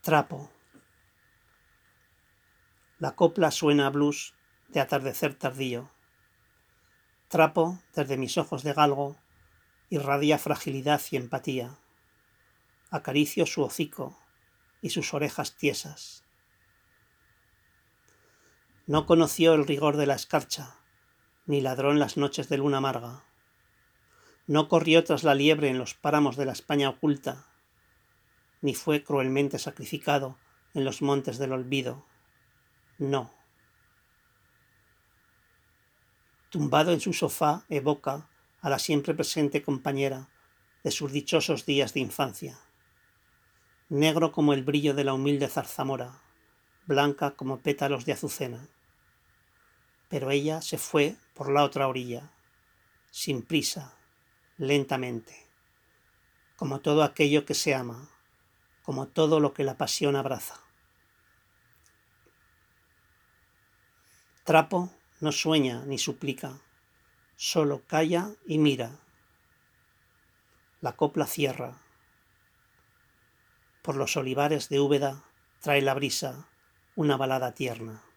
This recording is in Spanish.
Trapo. La copla suena a blues de atardecer tardío. Trapo, desde mis ojos de galgo, irradia fragilidad y empatía. Acaricio su hocico y sus orejas tiesas. No conoció el rigor de la escarcha, ni ladró en las noches de luna amarga. No corrió tras la liebre en los páramos de la España oculta, ni fue cruelmente sacrificado en los montes del olvido. No. Tumbado en su sofá evoca a la siempre presente compañera de sus dichosos días de infancia. Negro como el brillo de la humilde zarzamora, blanca como pétalos de azucena. Pero ella se fue por la otra orilla, sin prisa, lentamente, como todo aquello que se ama, como todo lo que la pasión abraza. Trapo no sueña ni suplica, solo calla y mira. La copla cierra. Por los olivares de Úbeda trae la brisa una balada tierna.